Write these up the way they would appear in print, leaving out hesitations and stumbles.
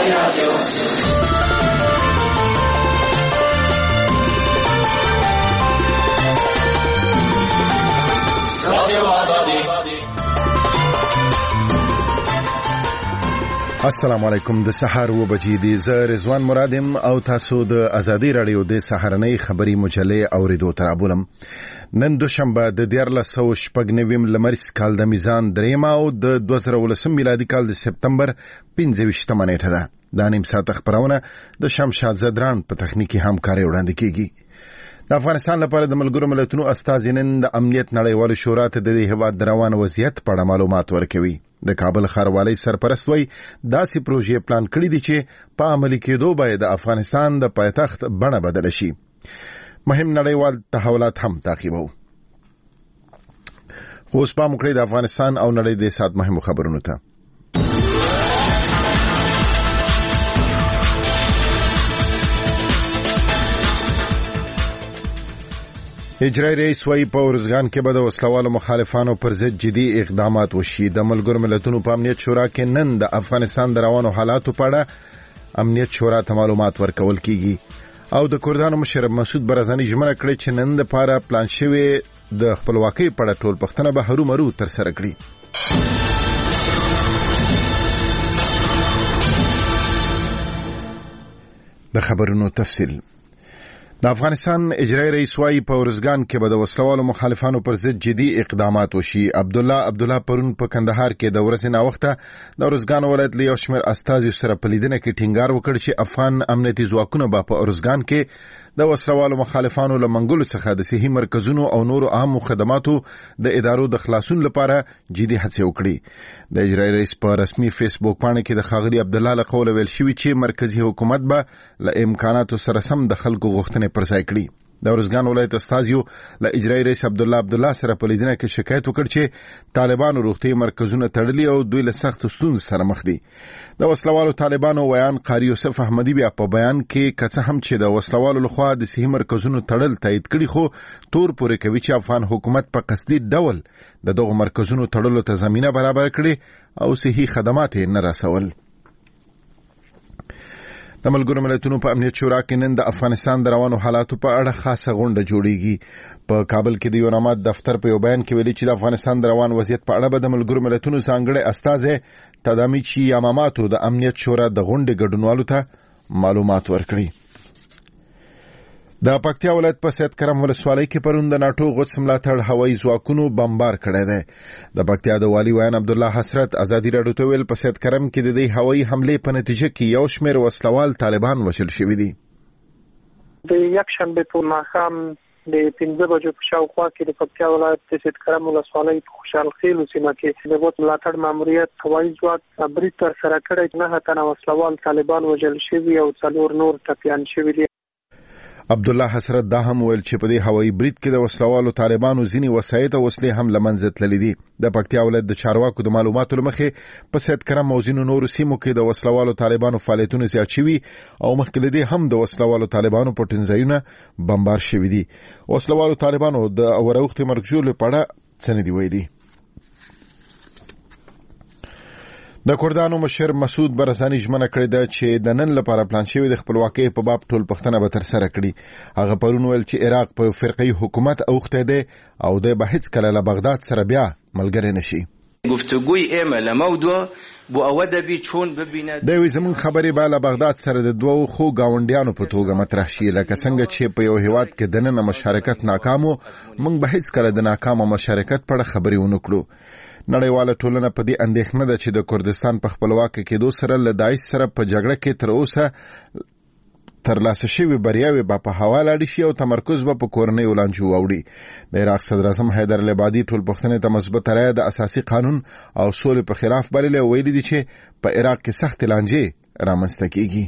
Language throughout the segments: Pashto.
السلام علیکم. د سحر و بجې دي. زه رضوان مرادم او تاسو د ازادي رادیو د سحرنۍ خبری مجلې اوریدو تر ابولم. نن دوشنبه د 1490 لمریز کال د میزان درېما او د 2019 میلادي کال د سپتمبر 15 نیټه ده. دا نیم ساعت خبرونه د شمشاد زدران په تخنیکی همکاري وړاندې کیږي. د افغانستان لپاره د ملګرو ملتونو استازي نن د امنیت نړیوال شورا ته د هیواد روان وضعیت په اړه معلومات ورکوي. د کابل ښاروالۍ سرپرست وایي داسې پروژې پلان کړي دي چې په عملي کېدو باید د افغانستان د پایتخت بڼه بدله شي. مهم نړیوال تحولات هم تعقیبو. خو اوس پام وکړئ د افغانستان او نړۍ د سات مهمو خبرونو ته. اجرائي رئیس وايي په ارزګان کې به د وسلوالو مخالفانو پر ضد جدي اقدامات وشي. د ملګرو ملتونو په امنیت شورا کې نن د افغانستان د روانو حالاتو په اړه امنیت شورا ته معلومات ورکول کیږي او د کردانو مشر مسعود برزاني ژمنه کړې چې نن د پاره پلان شوی د خپلواکۍ په اړه ټول پښتنه به هرومرو تر سره کړي. د خبرونو تفصیل. د افغانستان اجرائي رئیس وايي په ورزګان کې به د وسلوالو مخالفانو پر ضد جدي اقدامات وشي. عبدالله پرون په کندهار کې د ورځې ناوخته د ورزګان ولایت له یو شمېر استازو سره په لیدنه کې ټینګار وکړ چې افغان امنیتي ځواکونه به په ورزګان کې د وسلوالو مخالفانو له منګولو څخه د صحي مرکزونو او نورو عامو خدماتو د ادارو د خلاصون لپاره جدي هڅې وکړي. د اجرائي رئیس په رسمي فیسبوک باندې کې د ښاغلي عبدالله له قوله ویل شوي چې مرکزی حکومت به له امکاناتو سره سم د خلکو غوښتنې پر ځای کړي. د ورزګان ولایت استازیو له اجرائي رئیس عبدالله سره په لیدنه کې شکایت وکړ چې طالبانو روغتي مرکزونه تړلي او دوی له سخت ستونزو سره مخ دي. د وسلوالو طالبانو ویان قاری یوسف احمدی بیا په بیان کې کڅه هم چې د وسلوالو لخوا د صحي مرکزونو تړل تایید کړي خو تور پورې کوي چې افغان حکومت په قصدي ډول د دغه مرکزونو تړلو ته زمينه برابر کړي او صحي خدمات نه رسول. د ملګرو ملتونو په امنیت شورا کې نن د افغانستان د روانو حالاتو په اړه خاصه غونډه جوړیږي. په کابل کې د یونامات دفتر په یو بیان کې ویلي چې د افغانستان د روان وضعیت په اړه به د ملګرو ملتونو ځانګړي استازي تدامیچی یاماماتو د امنیت شورا د غونډې ګډونوالو ته معلومات ورکړي. د پکتیا ولایت په سید کرم ولسوالۍ کې پرون د ناټو غوڅ ملاتړ هوایي ځواکونو بمبار کړی دی. د پکتیا د والي ویان عبدالله حسرت ازادي راډیو ته ویل په سید کرم کې د دې هوایي حملې په نتیجه کې یو شمېر وسلوال طالبان وژل شوي دي. د یکشنبه په ماښام د 15 بجو په شاوخوا کې د پکتیا ولایت د سید کرم ولسوالۍ په خوشحال خیل سیمه کې د غوڅ ملاتړ ماموریت هوایي ځواک برید تر سره کړی. 9 تنه وسلوال طالبان وژل شوي او 4 نور ټپیان شوي دي. عبدالله حسرت دا هم ویل چې په دې هوایي برید کې د وسلوالو طالبانو ځینې وسایط او وسلې هم له منځه تللي دي. د پکتیا ولایت د چارواکو د معلوماتو له مخې په سید کرم او ځینو نورو سیمو کې د وسلوالو طالبانو فعالیتونه زیات شوي او مخکې له دې هم د وسلوالو طالبانو پټنځایونه بمبار شوي دي. وسلوالو طالبانو د اوروختي مرګ په اړه څه نه دي ویلي. د کردانو مشر مسعود برزاني ژمنه کړې ده چې د نن لپاره پلان شوی د خپلواکۍ په باب ټول پښتنه به تر سره کړي. هغه پرون ویل چې عراق په فرقي حکومت اوخته ده او د به هیڅ کله له بغداد سره بیا ملګری نشي. گفتگوی ایمه موضوع بو اودبی چون ببینه دوی زمون خبرې به له بغداد سره د دوو خو گاونډیانو په توګه مطرح شي لکه څنګه چې په یو هیواد کې د نن مشارکت ناکامو موږ به هیڅ کله د ناکامه مشارکت په اړه خبرې ونه کړو. نړیواله ټولنه په دې اندېښنه ده چې د کردستان په خپلواکۍ کېدو سره له داعش سره په جګړه کې تر اوسه ترلاسه شوی بریاوې به په حواله اړ شي او تمرکز به په کورنۍ ولانجو واوړي. د عراق صدر اعظم حیدر العبادي ټول پښتنې ته مثبت رایه د اساسي قانون او سولې په خلاف بللې ویلي دي چې په عراق کې سخت لانجې رامنځته کیږي.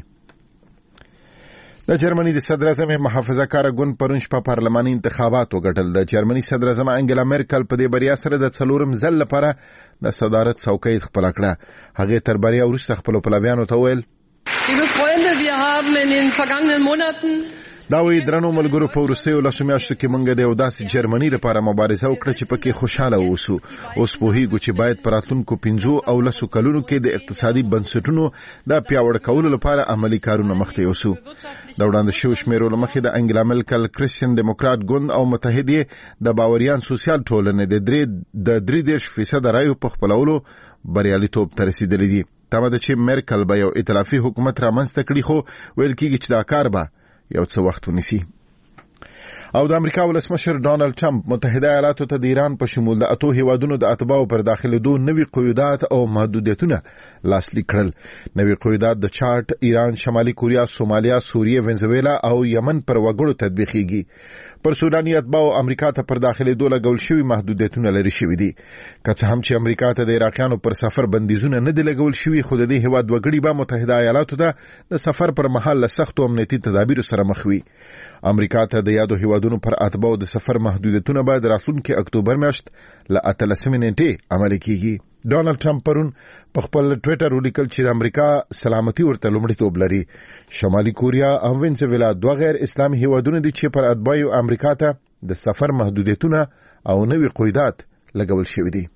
د جرمني د صدر اعظم محافظه کار ګوند پرون شپه پارلماني انتخابات وګټل. د جرمني صدر اعظم انګلا مرکل په دې بریا سره د 4م ځل لپاره د صدارت څوکۍ خپل کړه. هغه تر بریا وروسته خپل پلویانو ته ویل: دا وی درنو ملګرو په وروستیو لسو میاشتو کې موږ د یو داسې جرمني لپاره مبارزه وکړه چې پکې خوشاله اوسو. اوس پوهیږو چې باید په راتلونکو 15 او 10 کلونو کې د اقتصادي بنسټونو د پیاوړي کولو لپاره عملی کارونه مخته یوسو. د وړاندې شو شمیرو لمخې د انګلا ملکل کریسچن ډیموکرات ګوند او متحدې د باوریان سوسیال ټولنې د 33% رایو په خپلولو بریالیتوب ته رسیدلی دي. تمه ده چې مرکل به یو ائتلافي حکومت رامنځته کړي، خو ویل کېږي چې دا کار به یو څه وخت ونیسي. او د امریکا ولسمشر ډانلډ ټرمپ متحده ایالاتو ته د ایران په شمول د 8 هیوادونو د اتباعو پر داخلېدو نوي قیودات او محدودیتونه لاسلیک کړل. نوي قیودات د چاډ، ایران، شمالي کوریا، سومالیا، سوریه، وینزویلا او یمن پر وګړو تطبیقېږي. پر سوداني اتباعو امریکا ته پر داخلېدو لګول شوي محدودیتونه لري شوي دي. که څه هم چې امریکا ته د عراقیانو پر سفر بندیزونه نه دي لګول شوي، خو د دې هیواد وګړي به متحده ایالاتو ته د سفر پر مهال له سختو امنیتي تدابیرو سره مخ وي. امریکا ته د یادو هیوادونو پر اتباعو د سفر محدودیتونه به د راتلونکي اکتوبر میاشت له 18 نیټې عملي کیږي. ډانلډ ټرمپ پرون په خپل ټویټر ولیکل چې د امریکا سلامتي ورته لومړیتوب لري. شمالي کوریا او وینزویلا دوه غیر اسلامي هیوادونه دي چې پر اتباعو امریکا ته د سفر محدودیتونه او نوي قیودات لګول شوي دي.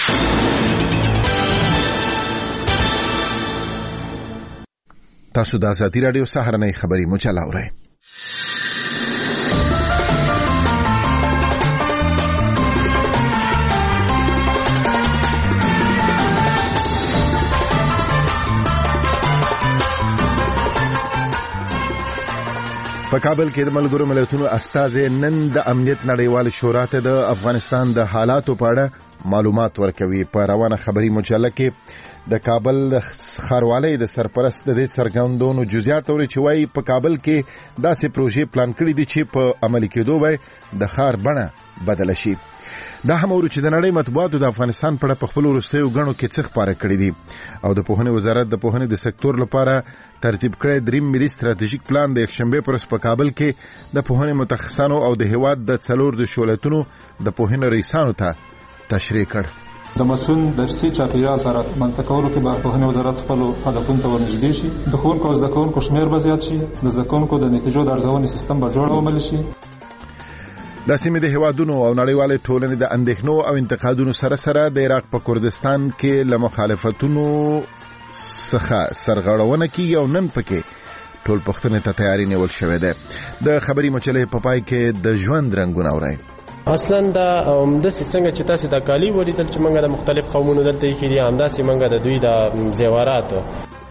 تاسو د ازادي راډیو سهارنۍ خبري مجله اورئ. په کابل کې د ملګرو ملتونو استازي نن د امنیت نړیوال شورا ته د افغانستان د حالاتو په اړه معلومات ورکوي. په روانه خبري مجله کې د کابل ښاروالۍ د سرپرست د دې څرګندونو جزئیات اوري چې وايي په کابل کې داسې پروژې پلان کړې دي چې په عملي کېدو به د ښار بڼه بدله شي. دا هم اورو چې د نړۍ مطبوعاتو د افغانستان په اړه په خپل وروستیو غنو کې څه خبره کړې دي. او د پوهنې وزارت د پوهنې د سکتور لپاره ترتیب کړی دریم ملي ستراتیژیک پلان د یکشنبه پر ورځ په کابل کې د پوهنې متخصصانو او د هیواد د څلور د شولتونو د پوهنې رئیسانو ته تشریح کړ. د مسون درسي چاپیریال تر منځته کولو کې به پوهنې وزارت خپل هدفونو ته ورنږدې شي. د ښوونکو او زده کوونکو شمېر به زیات شي. د زده کوونکو د نتیجو د ارزونې سیستم به جوړ ومنل شي. د سیمې د هیوادونو او نړیوالې ټولنې د اندېښنو او انتقادونو سره سره د عراق په کردستان کې له مخالفتونو څخه سرغړونه کیږي او نن پکې ټول پښتنې ته تیاری نیول شوې ده. د خبري مجلې په پای کې د ژوند رنگونه اورئ. اصلا دا د څنګه چې تاسو د کالی ولیدل چې موږ د مختلف قومونو دلته کې دي، همداسې موږ د دوی د زیورات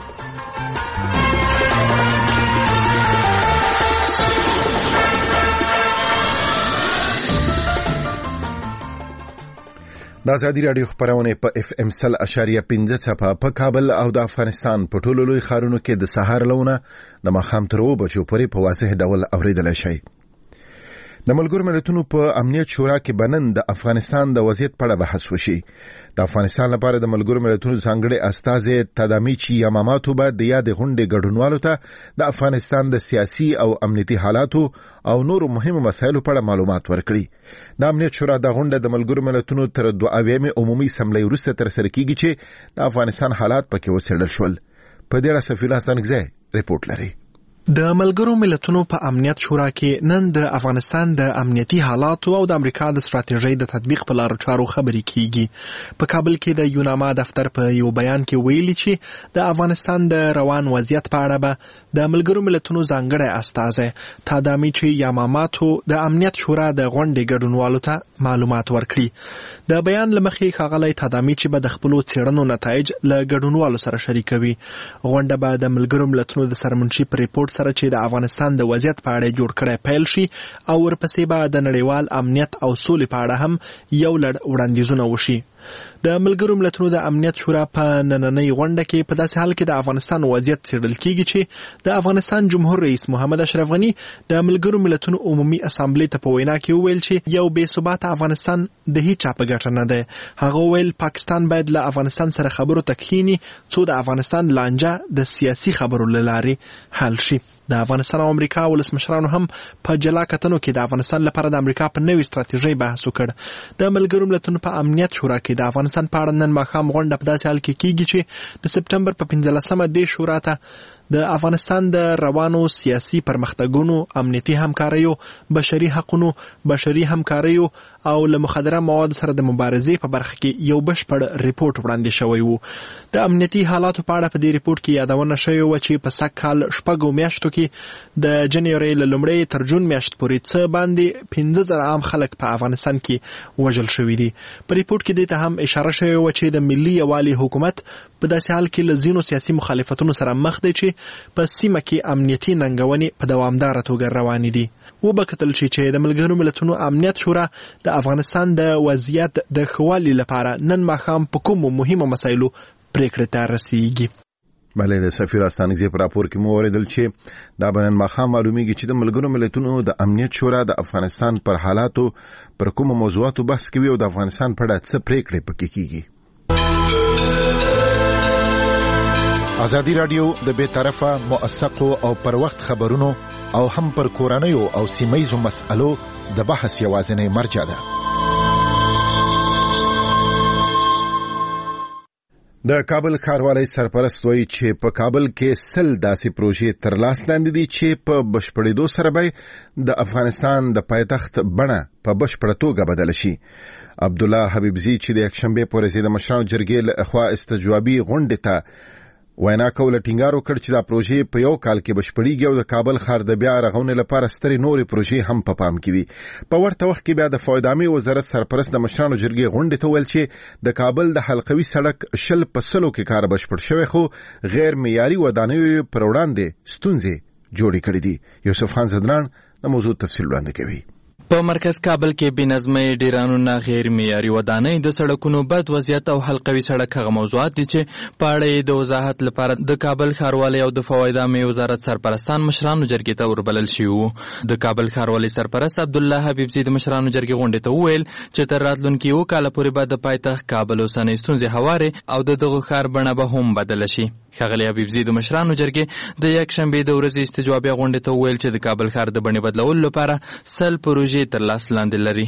د ازادي راډیو خبرونه په FM 100.5 څپه په کابل او د افغانستان په ټولو لوی ښارونو کې د سهار لونه د ماښام تر 2 بجو پورې په واضح ډول اوریدل شي. د ملګرو ملتونو په امنیت شورا کې بنن د افغانستان د وضعیت په اړه بحث وشي. د افغانستان لپاره د ملګرو ملتونو ځانګړي استازي تدامیچی یاماماتو به د یاد غونډې ګډونوالو ته د افغانستان د سیاسي او امنیتي حالاتو او نورو مهمو مسایلو په اړه معلومات ورکړي. د امنیت شورا د غونډه د ملګرو ملتونو تر 2 عمومي اسمبلی وروسته تر سره کیږي چې د افغانستان حالات پکې وڅېړل شول. په دې اړه سفیر استانګزی ریپورت لري. د ملګرو ملتونو په امنیت شورا کې نن د افغانستان د امنیتي حالاتو او د امریکا د ستراتیژۍ د تطبیق په لارو چارو خبرې کیږي. په کابل کې د یوناما دفتر په یو بیان کې ویلي چې د افغانستان د روان وضعیت په اړه به د ملګرو ملتونو ځانګړی استازی تادامیچی یاماماتو د امنیت شورا د غونډې ګډونوالو ته معلومات ورکړي. د بیان لمخې ښاغلی تادامیچی به د خپلو څېړنو نتایج له ګډونوالو سره شریکوي. غونډه به د ملګرو ملتونو د سرمنشي په ریپورت سره چې د افغانستان د وضعیت په اړه جوړ کړی پیل شي او ورپسې به د نړیوال امنیت او سولې په اړه هم یو لړ وړاندیزونه وشي. د ملګرو ملتونو د امنیت شورا په نننۍ غونډه کې په داسې حال کې د افغانستان وضعیت څېړل کیږي چې د افغانستان جمهور رئیس محمد اشرف غني د ملګرو ملتونو عمومي اسامبلې ته په وینا کې وویل چې یو بې ثباته افغانستان د هیچا په ګټه نه دی. هغه وویل پاکستان باید له افغانستان سره خبرو ته کښیني څو د افغانستان لانجه د سیاسي خبرو له لارې حل شي. د افغانستان او امریکا ولسمشرانو هم په جلا کتنو کې د افغانستان لپاره د امریکا په نوې ستراتیژۍ بحث وکړ. د ملګرو ملتونو په امنیت شورا کې د افغانستان په اړه نن ماښام غونډه په داسې حال کې کیږي چې د سپټمبر په 15مه د شورا ته د افغانستان د روانو سیاسي پرمختګونو، امنیتي همکاریو، بشري حقوقو، بشري همکاریو او له مخدره مواد سره د مبارزې په برخه کې یو بشپړ ریپورت وړاندې شوی و. د امنیتي حالاتو په اړه په دې ریپورت کې یادونه شوې و چې په سږ کال 6 میاشتو کې د جنوري له لومړۍ تر جون میاشت پورې څه باندې 15,000 عام خلک په افغانستان کې وژل شوي دي. په ریپورت کې دې ته هم اشاره شوې و چې د ملي یووالي حکومت په داسې حال کې له ځینو سیاسي مخالفتونو سره مخ دی چې په سیمه کې امنیتي ننګونې په دوامداره توګه روانې دي. وبکتل چې د ملګرو ملتونو امنیت شورا د افغانستان د وضعیت د ښه والي لپاره نن ماښام په کومو مهمو مسایلو پریکړې ته رسیږي. بله د سفیر استانګزي په راپور کې مو اوریدل چې دا بنن ماښام معلومیږي چې د ملګرو ملتونو د امنیت شورا د افغانستان پر حالاتو پر کومو موضوعاتو بحث کوي او د افغانستان په اړه څه پریکړې پکې کیږي. ازادي رادیو د بې طرفه، موثقو او پر وخت خبرونو او هم پر کورنیو او سیمه‌یزو مسألو د بحث یوازینی مرجع ده. د کابل ښاروالۍ سرپرست وایي چې په کابل کې 100 داسې پروژې تر لاس لاندې دي چې په بشپړېدو سره به د افغانستان د پایتخت بڼه په بشپړه توګه بدله شي. عبدالله حبیبزي چې د یکشنبې په ورځ د مشرانو جرګې له خوا استجوابي غونډې ته وینا کوله، ټینګار وکړ چې دا پروژې په یو کال کې بشپړېږي او د کابل ښار د بیا رغونې لپاره سترې نورې پروژې هم په پام کې دي. په ورته وخت کې بیا د فواد عامې وزارت سرپرست د مشرانو جرګې غونډې ته ویل چې د کابل د حلقوي سړک 100% کې کار بشپړ شوی خو غیر معیاري ودانیو پر وړاندې ستونزې جوړې کړې دي. یوسف خان زدران د موضوع تفصیل وړاندې کوي. په مرکز کابل کې بنظمي ډیرانونه، غیر معیاري ودانۍ، د سړکونو بد وضعیت او حلقوي سړک هغه موضوعات دي چې په اړه د وضاحت لپاره د کابل ښاروالۍ او د فواید عامې وزارت سرپرستان مشرانو جرګې ته وربلل شوي وو. د کابل ښاروالۍ سرپرست عبدالله حبیبزي د مشرانو جرګې غونډې ته وویل چې تر راتلونکي یو کال پورې به د پایتخت کابل اوسنۍ ستونزې هوارې او د دغه ښار بڼه به هم بدله شي. ښاغلي حبیبزي د مشرانو جرګې د یکشنبې د ورځې استجوابي غونډې ته وویل چې د کابل ښار د بڼې بدلولو لپاره 100 پروژې تر لاس لاندې لري.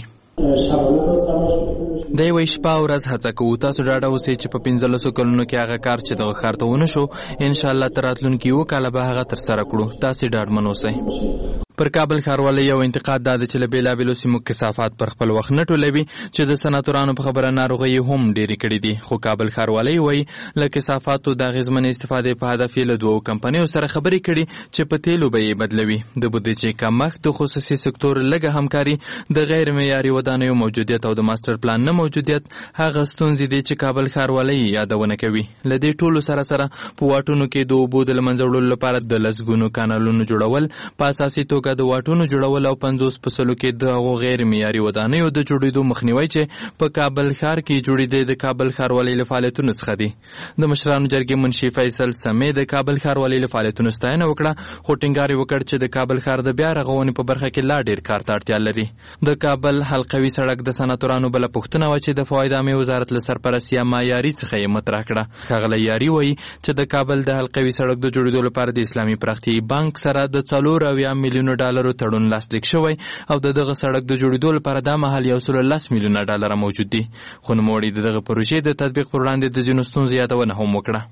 د یوې شپه او ورځ هڅه کوو تاسو ډاډه اوسئ چې په 15 کلونو کې هغه کار چې دغه ښار ته ونه شو انشاءالله تر راتلونکي یو کال به هغه ترسره کړو. تاسې ډاډمن اوسئ. پر کابل ښاروالۍ یو انتقاد دا دی چې له بېلابېلو سیمو کثافات پر خپل وخت نه ټولوي چې د سناتورانو په خبره ناروغۍ هم ډېرې کړي دي. خو کابل ښاروالۍ وایي له کثافاتو د اغېزمنې استفادې په هدف یې له 2 کمپنیو سره خبرې کړي چې په تیلو به یې بدلوي. د بودیجې کمښت، د خصوصي سکتور لږه همکاري، د غیر معیاري ودانیو موجودیت او د ماستر پلان نه موجودیت هغه ستونزې دي چې کابل ښاروالۍ یادونه کوي. له دې ټولو سره په واټونو کې د اوبو د له منځه وړلو لپاره د لسګونو کانالونو جوړول، په اساسي توګه د واټونو جوړول او 50% کې د غیر معیاري ودانیو د جوړېدو مخنیوي چې په کابل ښار کې جوړېدې د کابل ښاروالۍ له فعالیتونو څخه دي. د مشرانو جرګې منشي فیصل سمې د کابل ښاروالۍ له فعالیتونو ستاینه وکړه، خو ټینګار یې وکړ چې د کابل ښار د بیا رغونې په برخه کې لا ډېر کار ته اړتیا لري. د کابل حلقوي سړک د سناتورانو بله پوښتنه وه چې د فواید عامې وزارت له سرپرست یا معیاري څخه یې مطرح کړه. ښاغلی یاري وایي چې د کابل د حلقوي سړک د جوړېدو لپاره د اسلامي پراختیایي بانک سره د 4 میلیونو ډالرو تړون لاسلیک شوی او دغه سړک د جوړېدو لپاره دا مهال 110 میلیونه ډالر موجود دي. خو نوموړي دغه پروژې د تطبیق پر وړاندې د ځینو ستونزو یادونه هم وکړه.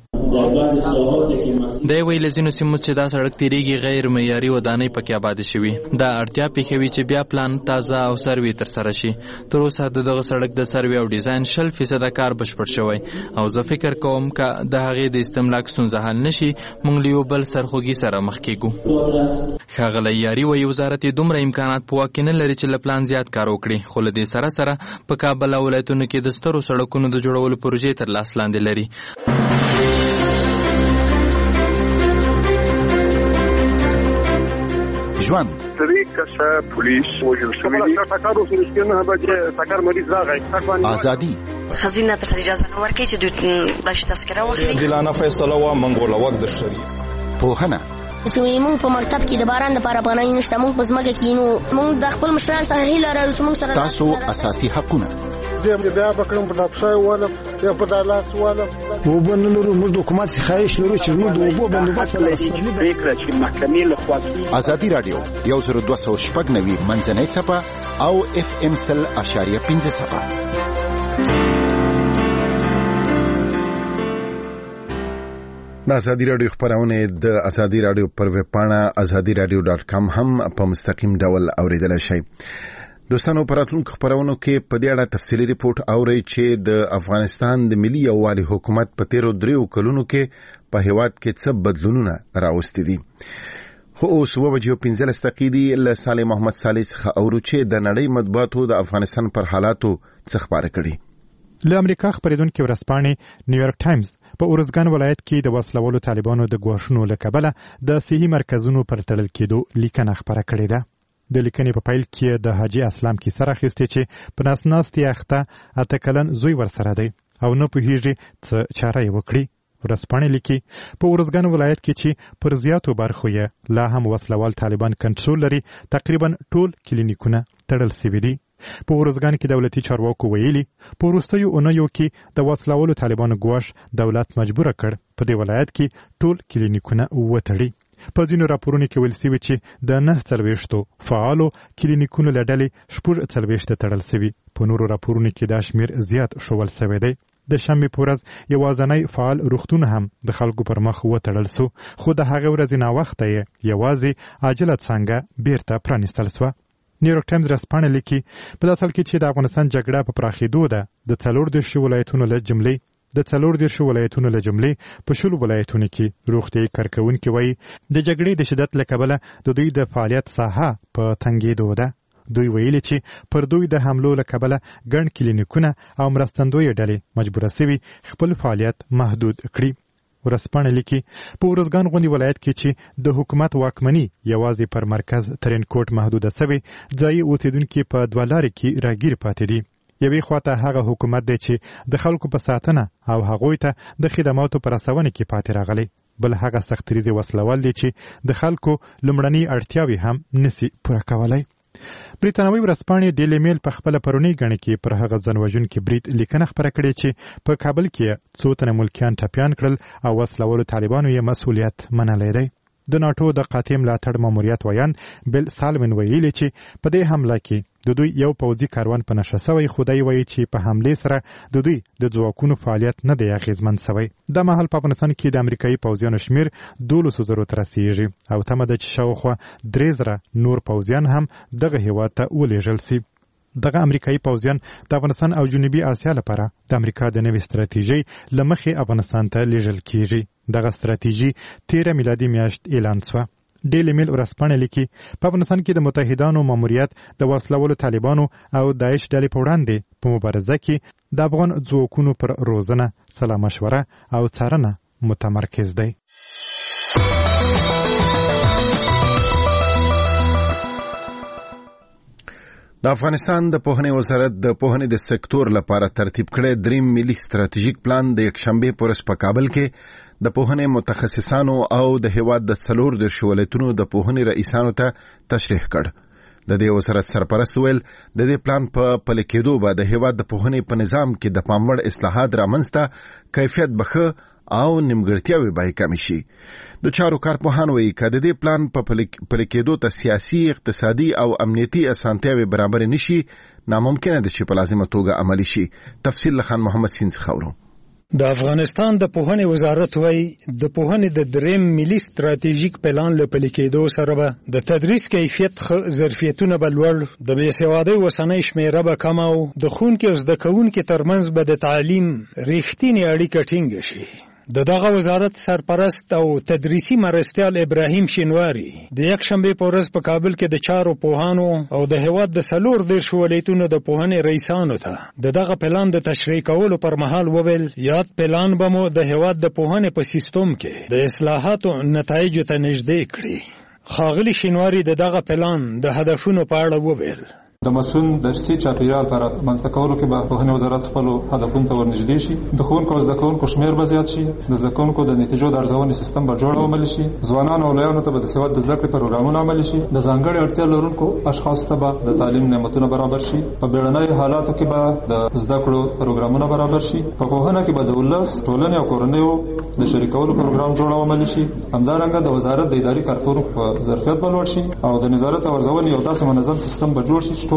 د ویل ځینو سیمو چې دا سړک تیریږي غیر معیاري ودانۍ پکې آباد شوي. دا اړتیا پېښوي چې بیا پلان تازه او سروې ترسره شي. تر اوسه دغه سړک د سروې او ډیزاین 100% کار بشپړ شوی او زه فکر کوم که د هغې د استملاک ستونزه حل نشي موږ له یو بل سرخوږي سره مخ کېږو. ښاغلی یاري وایي وزارت یې دومره امکانات په واک کې نه لري چې له پلان زیات کار وکړي، خو له دې سره په کابل او ولایتونو کې د سترو سړکونو د جوړولو پروژې تر لاس لاندې لري. ژوند پولیس وژل شوي، ازادي، خزینه ته اجازه نه ورکوي چې دوی بش تذکره واخلي، عادلانه فیصله و منګوله وخت د شری پوهنه. چې موږ په مکتب کې د باران لپاره پناه نشته، موږ په ځمکه کې نو موږ د خپل مشرانو سره هیله لرو چې موږ سره تاسو اساسي حقونه زه بیا بکرم په دپښای ولم یا په دالاس ولم وبن لرو موږ د حکومت څخه خواهش لرو چې موږ د اوبو بندوبست ولرو. پریکړه چې محکمې له خوا ازادي رادیو 102.9 منځنۍ څپه او FM 100.5 څپه. د ازادي رادیو خبرونه د ازادي رادیو پر ویب پاڼه azadiradio.com هم په مستقیم ډول اوریدلای شئ. دوستانو پراتونکو خبرونو کې په دې اړه تفصیلي ریپورت اورئ چې د افغانستان د ملي یووالي حکومت په تیرو 3 کلونو کې په هیواد کې څه بدلونونه راوستي دي. خو اوس 7:15 دقیقې له صالح محمد صالح څخه اورو چې د نړۍ مطبوعاتو د افغانستان پر حالاتو څه خبره کړي. له امریکا خبرېدونکو ورځپاڼې نیویارک ټایمز په اورزګان ولایت کې د وسلوالو طالبانو د ګواښونو له کبله د صحي مرکزونو پر تړل کېدو لیکنه خبره کړې ده. د لیکنې په پیل کې د حاجی اسلام کې سره اخیستې چې په ناسناستي اخته 8 کلن زوی ورسره دی او نه پوهیږي څه چاره یې وکړي. ورځپاڼې لیکي په اورزګان ولایت کې چې پر زیاتو برخو یې لا هم وسلوال طالبان کنټرول لري، تقریبا ټول کلینیکونه تړل شوي دي. په اورزګان کې دولتي چارواکو ویلي په وروستیو اونیو کې د وسلوالو طالبانو ګواښ دولت مجبور کړ په دې ولایت کې ټول کلینیکونه وتړي. په ځینو راپورونو کې ویل شوي چې د 9 فعالو کلینیکونو له ډلې 14 تړل شوي. په نورو راپورونو کې دا شمیر زیات شول شوی دی. د شنبې په ورځ یوازینی فعال روغتون هم د خلکو پر مخ وتړل شو، خو د هغې ورځې ناوخته یې یوازې عاجله څانګه بیرته پرانیستل شوه. نیویارک ټایمز ورځپاڼه لیکي په دې اصل کې چې د افغانستان جګړه په پراخېدو ده. د 14 ولایتونو له جملې په 10 ولایتونو کې روغتیايي کارکوونکي وایي د جګړې د شدت له کبله د دوی د فعالیت ساحه په تنګېدو ده. دوی ویلي چې پر دوی د حملو له کبله ګڼ کلینیکونه او مرستندویه ډلې مجبوره سوي خپل فعالیت محدود کړي. ورځپاڼه لیکي په اورزګان غونډې ولایت کې چې د حکومت واکمني یوازې پر مرکز ترینکوټ محدوده سوي، ځایي اوسیدونکي په 2 لارې کې راګیر پاتې دي. یوې خواته هغه حکومت دی چې د خلکو په ساتنه او هغوی ته د خدماتو پر رسونه کې پاتې راغلی، بل هغه سختریزي وسلوال دی چې د خلکو لمړنۍ اړتیاوې هم نسی پوره کولای. بریتانوي ورځپاڼې ډیلی میل په خپل پرونی غڼې کې پر هغه ځانوژونکي برید لیکنه خبره کړې چې په کابل کې 2 تنه ملکیان ټپیان کړل او وسلوالو طالبانو یې مسؤلیت منلی دی. د ناټو د قاطع ملاتړ ماموریت ویان بل سالمن ویلي چې په دې حمله کې د دوی یو پوځي کاروان په نشه سوی، خو دی وایي چې په حملې سره د دوی د ځواکونو فعالیت نه دی اغېزمن سوی. د مهال په افغانستان کې د امریکایي پوځیانو شمیر 12,000 ته رسیږي او تمه ده چې شاوخوا 3,000 نور پوځیان هم دغه هیواد ته ولېږل شي. دغه امریکایي پوځیان د افغانستان او جنوبي اسیا لپاره د امریکا د نوې ستراتیژۍ له مخې افغانستان ته لیږل کیږي. دغه ستراتیژي 13 میلادي میاشت اعلان شوه. ډیلی میل ورځپاڼه لیکي په افغانستان کې د متحدانو ماموریت د وسلوالو طالبانو او داعش ډلې په وړاندې په مبارزه کې د افغان ځواکونو پر روزنه، سلا مشوره او څارنه متمرکز دی. د افغانستان د پوهنې وزارت د پوهنې د سکتور لپاره ترتیب کړی 3 ملي ستراتیژیک پلان د یکشنبه په ورځ په کابل کې د پوهنې متخصصانو او د هیواد د 14 ولایتونو د پوهنې رئیسانو ته تشریح کړ. د دې وزارت سرپرست ویل د دې پلان په پلي کېدو به د هیواد د پوهنې په نظام کې د پاموړ اصلاحات رامنځته کیفیت بخه او نیمګړتیاوې به کم شي. د چارو کارپوهان وایي که د دې پلان په پلي کېدو ته سیاسي، اقتصادي او امنیتي اسانتیاوې برابر نشي، ناممکنه ده چې په لازمه توګه عملي شي. تفصیل له خان محمد سین څخه اورو. د افغانستان د پوهنې وزارت وایي د پوهنې د 3 ملي ستراتیژیک پلان له پلي کېدو سره به د تدریس کیفیت ظرفیتونه به لوړ، د بېسوادۍ اوسنۍ شمېره به کم او د ښوونکي او زده کوونکي ترمنځ به د تعلیم رښتینې اړیکه ټینګه شي. د دغه وزارت سرپرست او تدریسي مرستیال ابراهیم شینواری د یکشنبه په ورځ په کابل کې د چارو پوهانو او د هیواد د 14 ولایتونو د پوهنې رئیسانو ته دغه پلان د تشریح کولو پر مهال وویل یاد پلان به مو د هیواد د پوهنې په سیستم کې د اصلاحاتو نتایج ته نږدې کړي. ښاغلي شینواری دغه پلان د هدفونو په اړه وویل د مسون درسي چاپیریال پر منځته کولو کې به پوهنې وزارت خپل هدفونو ته ورنږدې شي. د ښوونکو او زده کوونکو شمیر به زیات شي. د زده کوونکو د نتیجو د ارزونې سیستم به جوړ او عملي شي. ځوانانو او لویانو ته به د سواد د زده کړې پروګرامونه عملي شي. د ځانګړې اړتیا لرونکو اشخاصو ته به د تعلیم نعمتونه برابر شي. په بیړنیو حالاتو کې به د زده کړو پروګرامونه برابر شي. په پوهنه کې به د ولس، ټولنې او کورنیو د شریکولو پروګرام جوړ او عملي شي. همدارنګه د وزارت د اداري کارکونکو په ظرفیت به لوړ شي او د نظارت او ارزونې یو داسې منظم سیستم به جوړ شي چې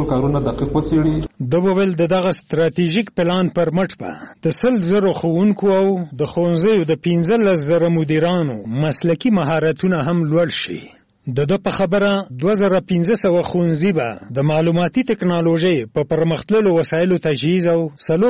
ټول کارونه دقیق وڅېړي. د وویل دغه ستراتیژیک پلان پر مټ به د 100,000 ښوونکو او د ښوونځیو د 15,000 مدیرانو مسلکي مهارتونه هم لوړ شي. د په خبره 2500 ښوونځي به د معلوماتي ټکنالوژي په پرمختللو وسایلو تجهیز او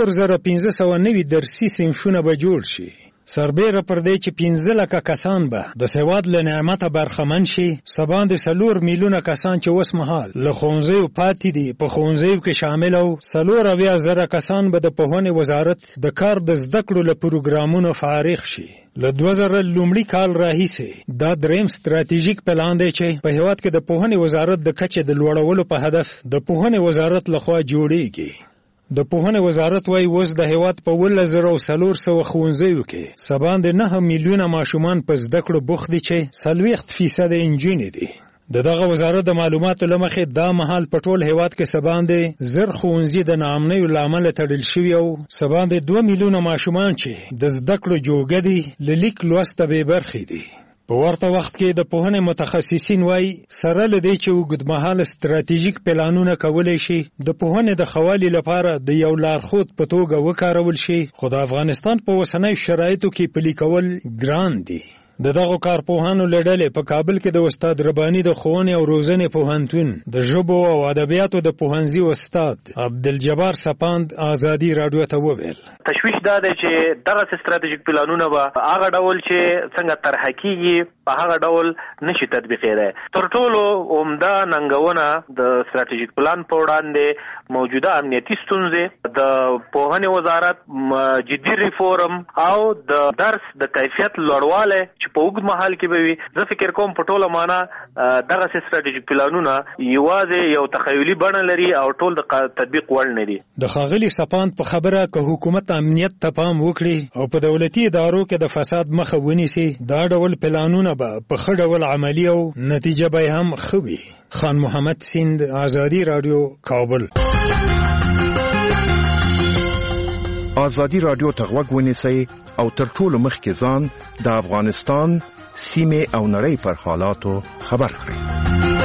4500 نوي درسي صنفونه به جوړ شي. سربیره پر دې چې 15 لکه کسان به د سواد له نعمته برخمن شي. سبا د 4 میلیونه کسان چې اوس مهال له ښوونځیو پاتې دي په ښوونځیو کې شامل او 4,000 کسان به د پوهنې وزارت د کار د زده کړو له پروګرامونو فارغ شي. له 2000 لومړي کال راهیسې دا دریم ستراتیژیک پلان دی چې په هیواد کې د پوهنې وزارت د کچې د لوړولو په هدف د پوهنې وزارت لخوا جوړیږي. د پوهنې وزارت وايي اوس د هیواد په 1400 ښوونځیو کې سبا د 9 میلیونه ماشومان په زده کړو بوخت دي چې 40% نجونې دي. دغه وزارت د معلوماتو له مخې دا مهال په ټول هیواد کې سبا د 1000 ښوونځي د ناامنیو له امله تړل شوي او سبا د 2 میلیونه ماشومان چې د زده کړو جوګه دي له لیک لوسته بې برخې دي. په ورته وخت کې د پوهنې متخصصین وايي سره له دې چې اوږدمهاله ستراتیژیک پلانونه کولی شي د پوهنې د ښه والي لپاره د یو لارښود په توګه وکارول شي، خو د افغانستان په اوسنیو شرایطو کې پلي کول ګران دي. دغه کارپوهانو له ډلې په کابل کې د استاد رباني د ښوونې او روزنې پوهنتون د ژبو او ادبیاتو د پوهنځي استاد عبدالجبار سپاند ازادي راډیو ته وویل تشویش دا دی چې دغه ستراتیژیک پلانونه به هغه ډول چې څنګه طرح کیږي په هغه ډول نشي تطبیقېدای. تر ټولو عمده ننګونه د ستراتیژیک پلان په وړاندې موجوده امنیتي ستونزې، د پوهنې وزارت جدي ریفورم او د درس د کیفیت لوړوالی چې په اوږد مهال کې به وي. زه فکر کوم په ټوله معنا دغه ستراتیژیک پلانونه یوازې یو تخیلي بڼه لري او ټول د تطبیق وړ نه دي. د ښاغلي سپاند په خبره که حکومت امنیت ته پام وکړي او په دولتي ادارو کې د فساد مخه ونیسي، دا ډول پلانونه به په ښه ډول عملي او نتیجه به هم ښه وي. خان محمد سیند، ازادي راډیو، کابل. ازادي راډیو ته غوږ ونیسئ او تر ټولو مخکې ځان د افغانستان سیمې او نړۍ پر حالاتو خبر کړئ.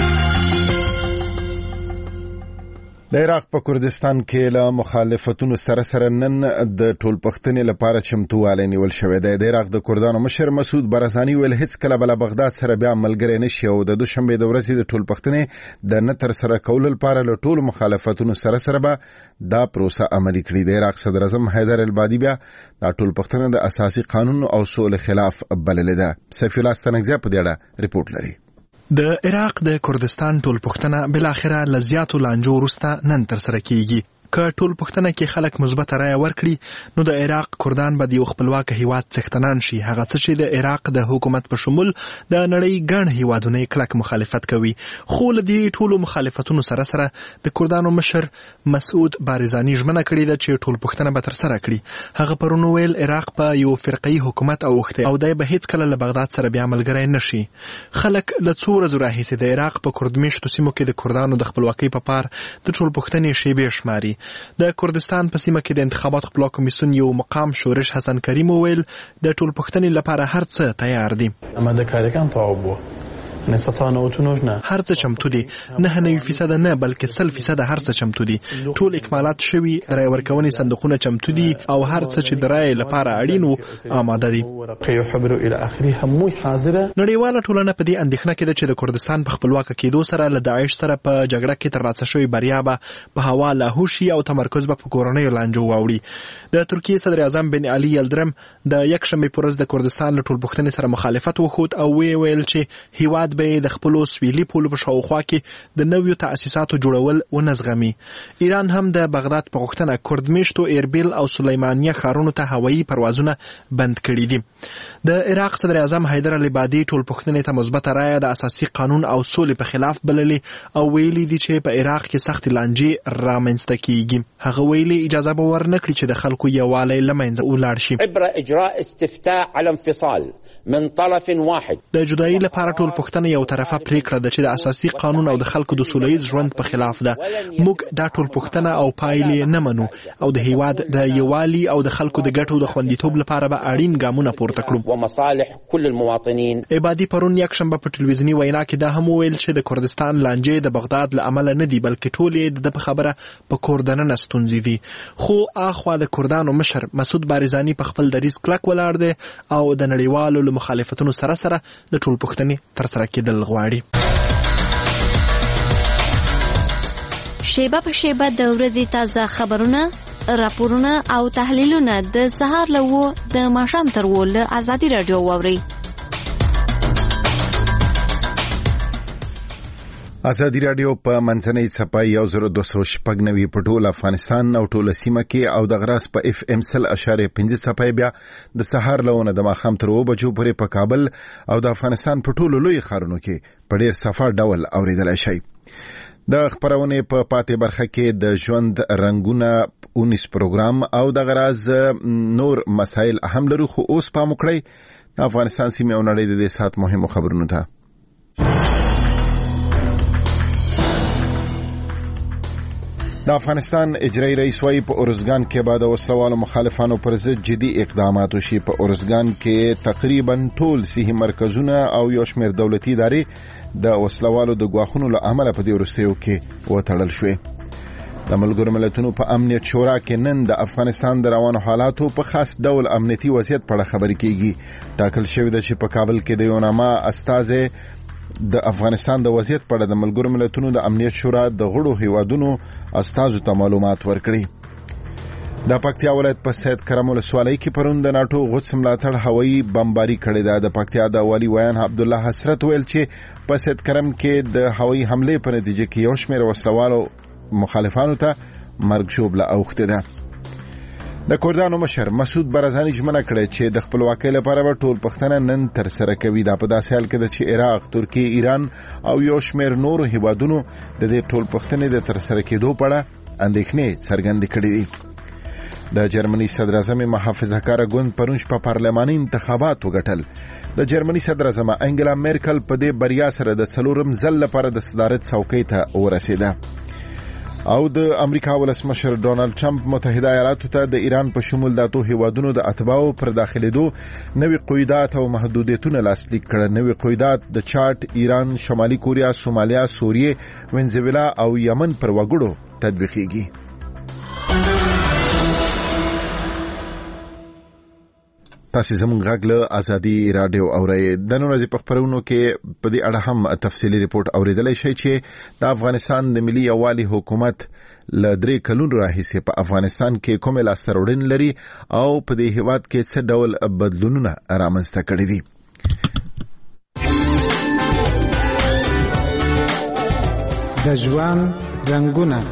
د عراق په کردستان کې له مخالفتونو سره نن د ټولپښتنې لپاره چمتووالی نیول شوی دی. د عراق د کردانو مشر مسعود برزاني ویل هیڅ کله بل بغداد سره بیا ملګری نشي او د دوشنبه د ورځې د ټولپښتنې د نه تر سره کولو لپاره له ټولو مخالفتونو سره به دا پروسه عملي کړي. د عراق صدر اعظم حیدر البادي بیا د ټولپښتنې د اساسي قانون او سولې خلاف بللې ده. سیف الله ستنګزیا په دې اړه ریپورت لري. د عراق د کردستان ټولپښتنه بلاخره لزیاتو لانجو وروسته نن ترسره کیږي. که ټولپښتنه کې خلک مثبت رایه ورکړي نو د عراق کردان به د یو خپلواک هیواد څښتنان شي، هغه څه چې د عراق د حکومت په شمول د نړۍ ګڼ هیوادونه کلک مخالفت کوي. خو له دې ټولو مخالفتونو سره د کردانو مشر مسعود برزاني ژمنه کړې ده چې ټولپښتنه به ترسره کړي. هغه پرون ویل عراق په یو فرقي حکومت اوښتی او دی به هیڅ کله له بغداد سره بیا ملګری نشي. خلک له څو ورځو راهیسې د عراق په کردمیشتو سیمو کې د کردانو د خپلواکۍ په پار د ټولپښتنې شیبې شماري. د کردستان په سیمه کې د انتخابات خپلوا کمیسیون یو مقام شورش حسن کریم ویل د ټولپښتنې لپاره هر څه تیار دي. آماده کاری کم تاوبو هر څه چمتو دي، 99% نه بلکې 100% هر څه چمتو دي. ټول اکمالات شوي، رای ورکونې صندوقونه چمتو دي او هر څه چې د رای لپاره اړین وو آماده دي. نړیواله ټولنه په دې اندېښنه کې ده چې د کردستان په خپلواک کېدو سره له داعش سره په جګړه کې ترلاسه شوې بریا به په هوا لاهو شي او تمرکز به په کورنیو لانجو واوړي. د ترکیې صدر اعظم بن علي یلدرم د یکشنبې په ورځ د کردستان له ټولپښتنې سره مخالفت وښود او ویل چې هیواد به د خپلو سویلي پولو په شاوخوا کې د نویو تأسیساتو جوړول ونزغمي. ایران هم د بغداد په غوښتنه کردمیشتو، اربیل او سلیمانیه ښارونو ته هوایي پروازونه بند کړي دي. د عراق صدر اعظم حیدر البادي ټولپښتنې ته مثبت رایه د اساسي قانون او سولې په خلاف بللې او ویلي دي چې په عراق کې سخت لانجې رامنځته کیږي. هغه ویلي اجازه به ورنکړي چې د خلکو یووالی له منځه ولاړ شي. عبر اجراء استفتاء على انفصال من طرف واحد. د جدایي لپاره ټولپښتنه ټولپوښتنه یو طرفه پریکړه ده چې د اساسي قانون او د خلکو د سولهییز ژوند په خلاف ده. موږ دا ټولپوښتنه او پایلې نه منو او د هیواد د یووالي او د خلکو د ګټو د خوندیتوب لپاره به اړین ګامونه پورته کړو. ومصالح كل المواطنين. عبادي پرون یکشنبه په ټلویزیوني وینا کې دا هم ویل چې د کردستان لانجې د بغداد له امله نه دي بلکې ټولې د خبره په کور دننه ستونزې دي. خو اخوا د کردانو مشر مسعود بارزانی په خپل دریځ کلک ولاړ دی او د نړیوالو له مخالفتونو سره د ټولپوښتنې ترسره کېدل غواړي. شیبه په شیبه د ورځې تازه خبرونه، راپورونه او تحلیلونه د سهار له 9 د ماښام تر 10 له ازادي رادیو واورئ. ازادي رادیو په منځنۍ څپه 1290 په ټول افغانستان او ټول سیمه کې او د غراس په اف ام 100.5 څپه بیا د سهار لونه د ماښام تر 2 بجو پورې په کابل او د افغانستان په ټولو لوی ښارونو کې په ډیر صفه ډول اوریدلای شي. د خبرونه په پاتې برخه کې د ژوند رنگونه 19 پروګرام او د غراز نور مسائل اهم لري. خو اوس پام وکړئ د افغانستان سیمه او نړۍ د دې سات مهمو خبرونو ته. د افغانستان اجرایی رئیس وايي په اورزګان کې بعد وسلوالو مخالفانو پر ضد جدي اقدامات وشي. په اورزګان کې تقریبا ټول صحي مرکزونه او یو شمېر دولتي ادارې د وسلوالو د ګواښونو له امله په دې وروستیو کې وتړل شوې. د ملګرو ملتونو په امنیت شورا کې نن د افغانستان د روانو حالاتو په خاص ډول امنیتي وضعیت په اړه خبرې کیږي. ټاکل شوی د چې په کابل کې د یوناما استازي د افغانستان د وضعیت په اړه د ملګرو ملتونو د امنیت شورا د غړو هیوادونو استازو ته معلومات ورکړي. د پکتیا ولایت په سید کرم ولسوالۍ کې پرون د ناتو غوڅ ملاتړ هوایي بمباري کړې ده. د پکتیا د والی ویان عبدالله حسرت ویل چې په سید کرم کې د هوایي حمله په نتیجه کې یو شمېر وسلوالو مخالفانو ته مرګ ژوبله اوښتې ده. د کردانو مشر مسعود بارزانی ژمنه کړې چې د خپلواکۍ لپاره به ټول پښتنه نن ترسره کوي. دا په داسې حال کې ده چې عراق، ترکیه، ایران او یو شمېر نورو هیوادونو د دې ټول پښتنې د ترسره کېدو په اړه اندېښنې څرګندې کړې دي. د جرمني صدر اعظم محافظه کار ګوند پرون په پارلماني انتخابات وګټل. د جرمني صدر اعظم انګلا میرکل په دې بریا سره د 4م ځل لپاره د صدارت څوکۍ ته ورسېده. او د امریکا ولسمشر ډونالد ټرمپ متحده ایالاتو ته د ایران په شمول د اتو هیوادونو د اتباعو پر داخليدو نوي قیودات او محدودیتونه لاسلیک کړل. نوي قیودات د چاټ، ایران، شمالي کوریا، سومالیا، سوریه، وینزویلا او یمن پر وګړو تطبیقېږي. تاسو زموږ غږ له ازادي رادیو اورئ. د نن ورځې په خبرونو کې په دې اړه هم تفصیلي ریپورت اوریدلای شئ چې د افغانستان د ملي یووالي حکومت له 3 کلونو راهیسې په افغانستان کې کومه لاسته راوړنې لري او په دې هیواد کې څه ډول بدلونونه رامنځته کړي دي. د ژوند رنگونه.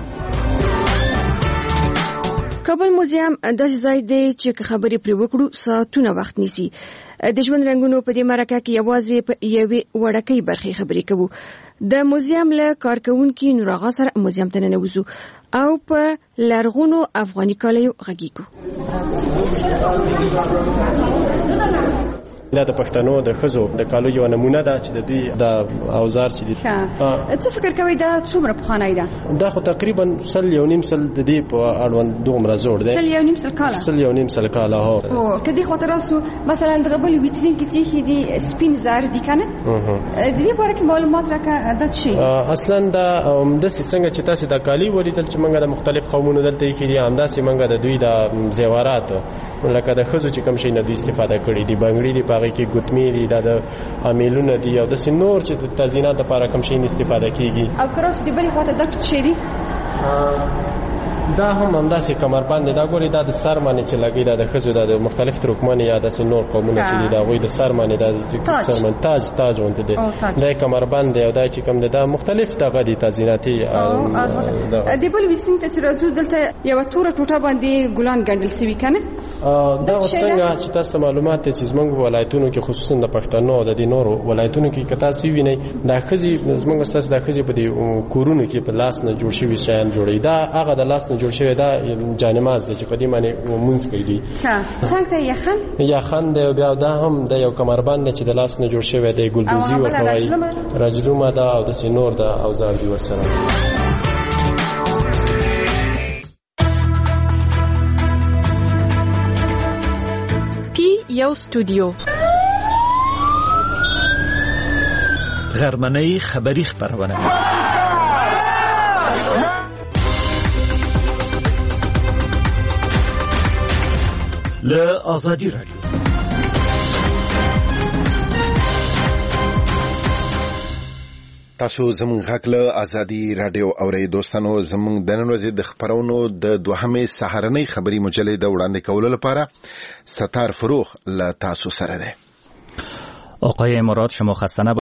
کابل موزیم داسې ځای دی چې خبرې پرې وکړو ساعتونه وخت نیسي. د ژوند رنگونو په دې مرکه کې یوازې په یوې وړکۍ برخې خبرې کوو. د موزیم له کارکونکي نور آغا سره موزیم ته ننوځو او په لرغونو افغاني کالیو غږیږو. دا د پښتنو د ښځو د کالو یو نمونه ده چې د دوی د اوزار چې دي. څه فکر کوئ دا څومره پخوانی ده؟ دا خو تقریبا 1.5 سل د دې په اړوند دومره زوړ دی. 1.5 سل کاله. او کدی خو تراسو مثلا د غبل ویترین کې چې دي سپین زار دي کنه د دې باره کې معلومات راکړه د شي. اصلا دا د څنګه چې تاسو د کالی ولیدل چې موږ د مختلف قومونو دلته کې دي همداسې موږ د دوی د زیورات لکه د ښځو چې کوم شي نه دوی استفاده کړي دي. بنګړي دي هغه کې ګوتمې دي د امیلونه دي او د سنور چې د تزیینات لپاره کوم شي استفاده کیږي. او کراس دی بلې خواته د چيري دا هم همداسې کمربند دا ګوري دا د سر باندې چې لګي دا د ښځو د مختلف ترکمن یا د سنور قومونو چې دا غوي د سر باندې د سر باندې تاج ونته دي دا کمربند او دا چې کوم دا مختلف دغه دي تزییناتي. د بل وسین ته چې راځو دلته یو توره ټوټه باندې ګلان ګندل سوي کنه دا څنګه چې تاسو معلومات چې زمونږ ولایتونو کې خصوصا د پښتنو د نورو ولایتونو کې کتا سی ویني دا خزي زمونږ تاسو د خزي په دې کورونو کې په لاس نه جوړ شوی شیان جوړي دا هغه د لاس نه نه جوړ شوی دا جانماز دی چې په دې باندې مونږ کوي. څنګه ته یخن دی بیا دا هم د یو کمربند نه چې د لاس نه جوړ شوی دی ګلدوزي ورته وایي راجلومه دا او د سینور دا اوزار دی ورسره. یو استودیو غرمنۍ خبری خبرونه له آزادی رادیو. تاسو زموږ غږ له آزادی رادیو اورئ. دوستانو زموږ د نن ورځې د خبرونو د دوهمې سهارنۍ خبري مجلې د وړاندې کولو لپاره ستار فروغ له تاسو سره ده. آقای مراد شما خسته